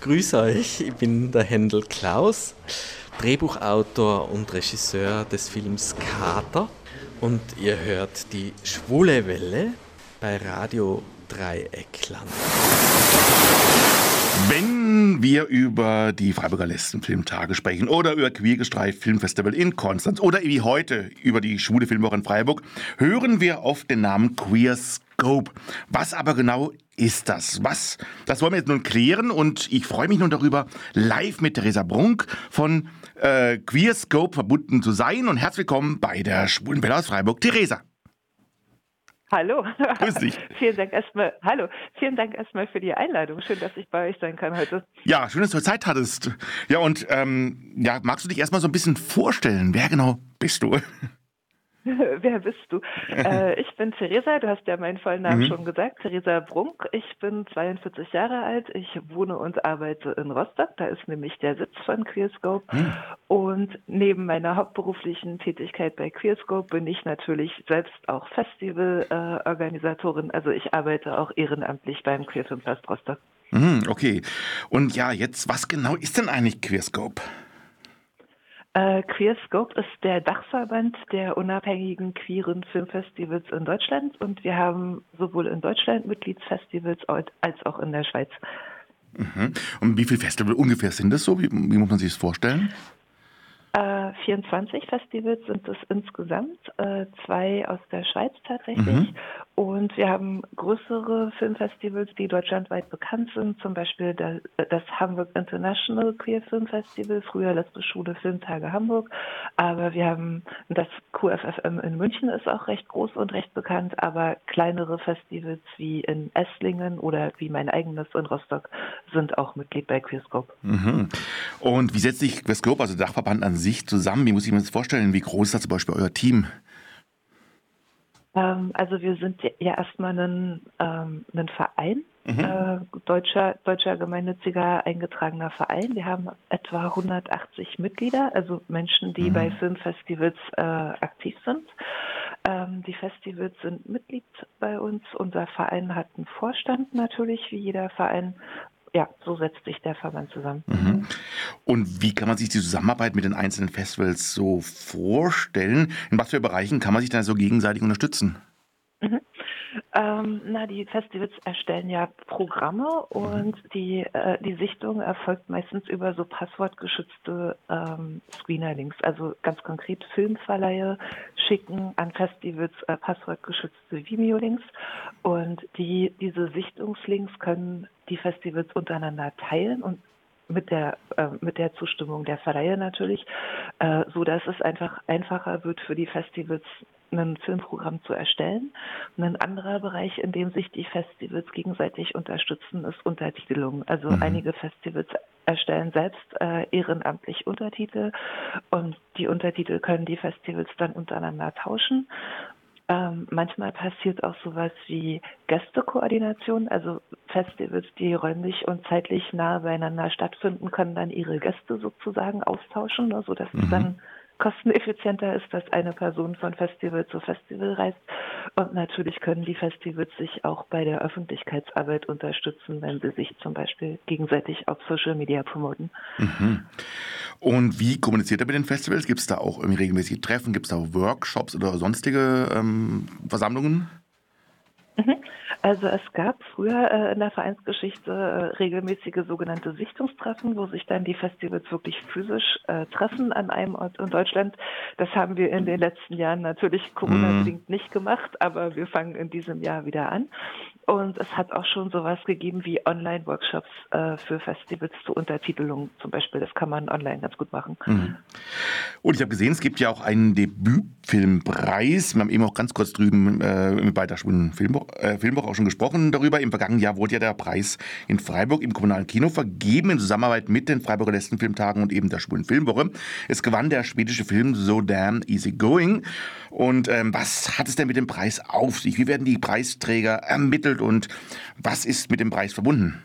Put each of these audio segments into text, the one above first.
Grüß euch, ich bin der Händel Klaus, Drehbuchautor und Regisseur des Films Kater und ihr hört die Schwule Welle bei Radio Dreieckland. Wenn wir über die Freiburger Lesbenfilmtage sprechen oder über Queergestreift Filmfestival in Konstanz oder wie heute über die Schwule Filmwoche in Freiburg, hören wir oft den Namen Queerscope. Was aber genau ist das? Das wollen wir jetzt nun klären und ich freue mich nun darüber, live mit Theresa Brunk von Queerscope verbunden zu sein und herzlich willkommen bei der Schwulen Welle aus Freiburg. Theresa. Hallo. Grüß dich. Vielen Dank erstmal für die Einladung. Schön, dass ich bei euch sein kann heute. Ja, schön, dass du Zeit hattest. Ja, und magst du dich erstmal so ein bisschen vorstellen? Wer genau bist du? Wer bist du? Ich bin Theresa, du hast ja meinen vollen Namen schon gesagt, Theresa Brunk. Ich bin 42 Jahre alt, ich wohne und arbeite in Rostock, da ist nämlich der Sitz von Queerscope. Und neben meiner hauptberuflichen Tätigkeit bei Queerscope bin ich natürlich selbst auch Festivalorganisatorin, also ich arbeite auch ehrenamtlich beim Queerfilmfest Rostock. Okay, und ja, jetzt, was genau ist denn eigentlich Queerscope? Queerscope ist der Dachverband der unabhängigen queeren Filmfestivals in Deutschland und wir haben sowohl in Deutschland Mitgliedsfestivals als auch in der Schweiz. Und wie viele Festivals ungefähr sind das so? Wie muss man sich das vorstellen? 24 Festivals sind es insgesamt, 2 aus der Schweiz tatsächlich. Und wir haben größere Filmfestivals, die deutschlandweit bekannt sind, zum Beispiel das Hamburg International Queer Film Festival, früher Lesbische Schwule Filmtage Hamburg. Aber wir haben das QFFM in München ist auch recht groß und recht bekannt, aber kleinere Festivals wie in Esslingen oder wie mein eigenes in Rostock sind auch Mitglied bei Queerscope. Und wie setzt sich Queerscope, also der Dachverband an sich, zusammen? Wie muss ich mir das vorstellen? Wie groß ist da zum Beispiel euer Team? Also wir sind ja erstmal ein Verein, deutscher gemeinnütziger eingetragener Verein. Wir haben etwa 180 Mitglieder, also Menschen, die bei Filmfestivals aktiv sind. Die Festivals sind Mitglied bei uns. Unser Verein hat einen Vorstand natürlich, wie jeder Verein. Ja, so setzt sich der Verband zusammen. Und wie kann man sich die Zusammenarbeit mit den einzelnen Festivals so vorstellen? In was für Bereichen kann man sich da so gegenseitig unterstützen? Die Festivals erstellen ja Programme und die Sichtung erfolgt meistens über so passwortgeschützte Screener-Links. Also ganz konkret Filmverleihe schicken an Festivals passwortgeschützte Vimeo-Links und diese Sichtungslinks können die Festivals untereinander teilen und mit der Zustimmung der Verleihe natürlich, so dass es einfach einfacher wird für die Festivals, ein Filmprogramm zu erstellen. Und ein anderer Bereich, in dem sich die Festivals gegenseitig unterstützen, ist Untertitelung. Also einige Festivals erstellen selbst ehrenamtlich Untertitel und die Untertitel können die Festivals dann untereinander tauschen. Manchmal passiert auch sowas wie Gästekoordination, also Festivals, die räumlich und zeitlich nahe beieinander stattfinden, können dann ihre Gäste sozusagen austauschen, ne, sodass es dann kosteneffizienter ist, dass eine Person von Festival zu Festival reist. Und natürlich können die Festivals sich auch bei der Öffentlichkeitsarbeit unterstützen, wenn sie sich zum Beispiel gegenseitig auf Social Media promoten. Und wie kommuniziert ihr mit den Festivals? Gibt es da auch irgendwie regelmäßige Treffen? Gibt es da auch Workshops oder sonstige Versammlungen? Also es gab früher in der Vereinsgeschichte regelmäßige sogenannte Sichtungstreffen, wo sich dann die Festivals wirklich physisch treffen an einem Ort in Deutschland. Das haben wir in den letzten Jahren natürlich Corona-bedingt nicht gemacht, aber wir fangen in diesem Jahr wieder an. Und es hat auch schon sowas gegeben wie Online-Workshops für Festivals zur Untertitelung zum Beispiel. Das kann man online ganz gut machen. Und ich habe gesehen, es gibt ja auch einen Debütfilmpreis. Wir haben eben auch ganz kurz drüben bei der Schwulen Filmwoche auch schon gesprochen darüber. Im vergangenen Jahr wurde ja der Preis in Freiburg im kommunalen Kino vergeben, in Zusammenarbeit mit den Freiburger Lesbenfilmtagen und eben der Schwulen Filmwoche. Es gewann der schwedische Film So Damn Easy Going. Und was hat es denn mit dem Preis auf sich? Wie werden die Preisträger ermittelt und was ist mit dem Preis verbunden?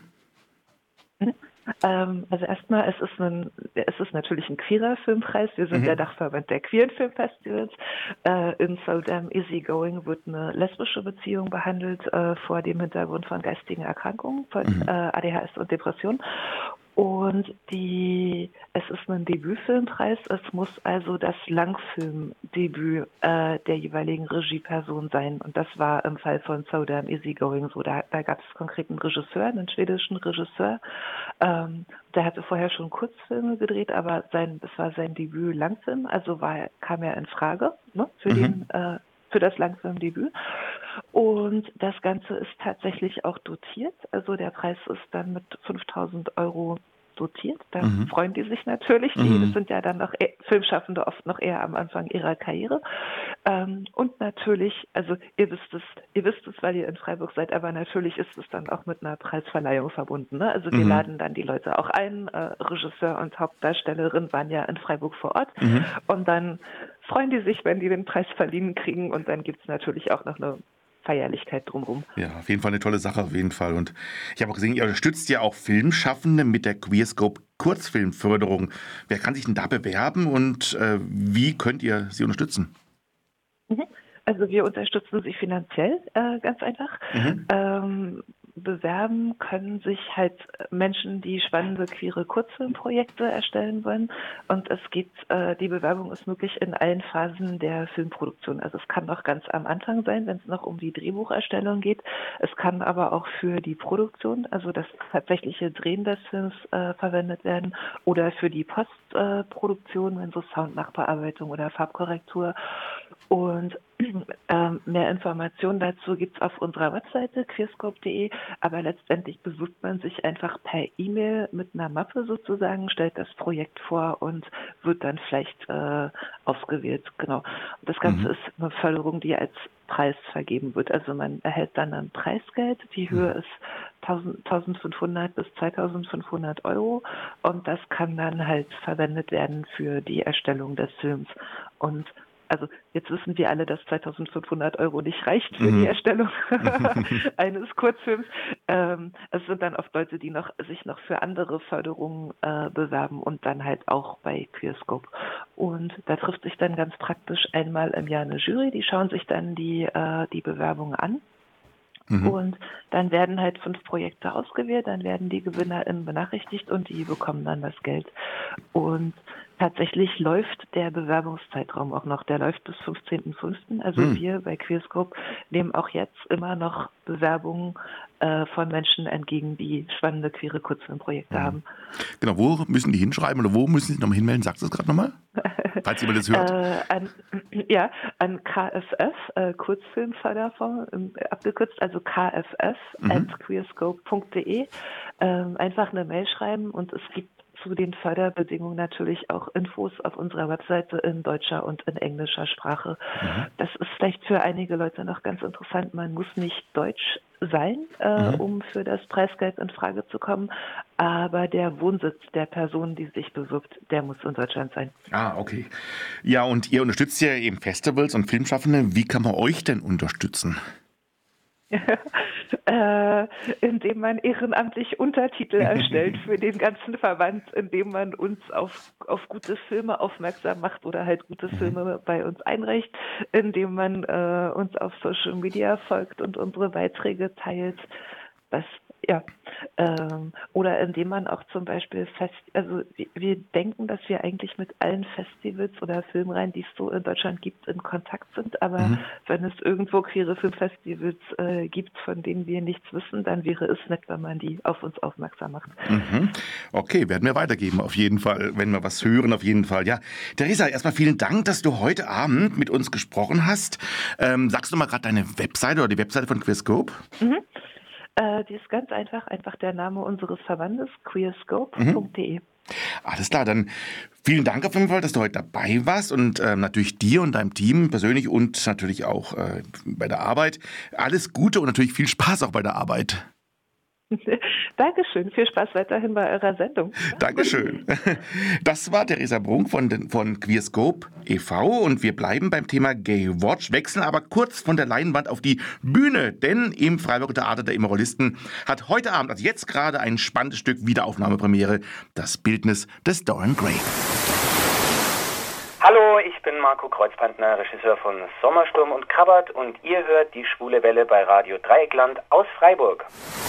Also erstmal, es ist natürlich ein queerer Filmpreis. Wir sind der Dachverband der queeren Filmfestivals. In So Damn Easy Going wird eine lesbische Beziehung behandelt vor dem Hintergrund von geistigen Erkrankungen, von ADHS und Depression. Und es ist ein Debütfilmpreis, es muss also das Langfilmdebüt der jeweiligen Regieperson sein. Und das war im Fall von So Damn Easygoing so. Da gab es konkret einen Regisseur, einen schwedischen Regisseur. Der hatte vorher schon Kurzfilme gedreht, aber das war sein Debüt-Langfilm, also kam er in Frage, ne, für das Langfilmdebüt. Und das Ganze ist tatsächlich auch dotiert. Also der Preis ist dann mit 5.000 € dotiert. Da freuen die sich natürlich. Das sind ja dann noch Filmschaffende oft noch eher am Anfang ihrer Karriere. Und natürlich, also ihr wisst es, weil ihr in Freiburg seid, aber natürlich ist es dann auch mit einer Preisverleihung verbunden. Ne? Also wir laden dann die Leute auch ein. Regisseur und Hauptdarstellerin waren ja in Freiburg vor Ort. Und dann freuen die sich, wenn die den Preis verliehen kriegen. Und dann gibt es natürlich auch noch eine Feierlichkeit drumherum. Ja, auf jeden Fall eine tolle Sache, auf jeden Fall. Und ich habe auch gesehen, ihr unterstützt ja auch Filmschaffende mit der Queerscope Kurzfilmförderung. Wer kann sich denn da bewerben und wie könnt ihr sie unterstützen? Also wir unterstützen sie finanziell, ganz einfach. Bewerben können sich halt Menschen, die spannende queere Kurzfilmprojekte erstellen wollen. Und die Bewerbung ist möglich in allen Phasen der Filmproduktion. Also es kann noch ganz am Anfang sein, wenn es noch um die Drehbucherstellung geht. Es kann aber auch für die Produktion, also das tatsächliche Drehen des Films verwendet werden oder für die Postproduktion, wenn so Soundnachbearbeitung oder Farbkorrektur. Und mehr Informationen dazu gibt es auf unserer Webseite queerscope.de, aber letztendlich bewirbt man sich einfach per E-Mail mit einer Mappe sozusagen, stellt das Projekt vor und wird dann vielleicht ausgewählt. Genau. Und das Ganze ist eine Förderung, die als Preis vergeben wird. Also man erhält dann ein Preisgeld. Die Höhe ist 1.500 bis 2.500 € und das kann dann halt verwendet werden für die Erstellung des Films. Und also jetzt wissen wir alle, dass 2.500 € nicht reicht für die Erstellung eines Kurzfilms. Es sind dann oft Leute, die sich noch für andere Förderungen bewerben und dann halt auch bei Queerscope. Und da trifft sich dann ganz praktisch einmal im Jahr eine Jury, die schauen sich dann die Bewerbungen an. Und dann werden halt 5 Projekte ausgewählt, dann werden die GewinnerInnen benachrichtigt und die bekommen dann das Geld. Und tatsächlich läuft der Bewerbungszeitraum auch noch, der läuft bis 15.05. Also wir bei Queerscope nehmen auch jetzt immer noch Bewerbungen von Menschen entgegen, die spannende queere Kurzfilmprojekte haben. Genau, wo müssen die hinschreiben oder wo müssen sie nochmal hinmelden? Sagst du das gerade nochmal? Falls jemand das hört. An KFF, Kurzfilmförderfonds, abgekürzt, also kff@queerscope.de. Einfach eine Mail schreiben und es gibt zu den Förderbedingungen natürlich auch Infos auf unserer Webseite in deutscher und in englischer Sprache. Das ist vielleicht für einige Leute noch ganz interessant. Man muss nicht deutsch sein, um für das Preisgeld in Frage zu kommen, aber der Wohnsitz der Person, die sich bewirbt, der muss in Deutschland sein. Ah, okay. Ja, und ihr unterstützt ja eben Festivals und Filmschaffende. Wie kann man euch denn unterstützen? Indem man ehrenamtlich Untertitel erstellt für den ganzen Verband, indem man uns auf gute Filme aufmerksam macht oder halt gute Filme bei uns einreicht, indem man uns auf Social Media folgt und unsere Beiträge teilt. Oder indem man auch zum Beispiel wir denken, dass wir eigentlich mit allen Festivals oder Filmreihen, die es so in Deutschland gibt, in Kontakt sind, aber wenn es irgendwo queere Filmfestivals gibt, von denen wir nichts wissen, dann wäre es nett, wenn man die auf uns aufmerksam macht. Okay, werden wir weitergeben auf jeden Fall, wenn wir was hören auf jeden Fall. Ja, Theresa, erstmal vielen Dank, dass du heute Abend mit uns gesprochen hast. Sagst du mal gerade deine Webseite oder die Webseite von Queerscope? Die ist ganz einfach der Name unseres Verbandes, queerscope.de. Alles klar, dann vielen Dank auf jeden Fall, dass du heute dabei warst und natürlich dir und deinem Team persönlich und natürlich auch bei der Arbeit. Alles Gute und natürlich viel Spaß auch bei der Arbeit. Dankeschön, viel Spaß weiterhin bei eurer Sendung. Dankeschön. Das war Theresa Brunk von Queerscope e.V. und wir bleiben beim Thema Gay Watch, wechseln aber kurz von der Leinwand auf die Bühne, denn im Freiburger Theater der Immoralisten hat heute Abend, also jetzt gerade, ein spannendes Stück Wiederaufnahmepremiere, das Bildnis des Dorian Gray. Hallo, ich bin Marco Kreuzpantner, Regisseur von Sommersturm und Krabbert und ihr hört die Schwule Welle bei Radio Dreieckland aus Freiburg.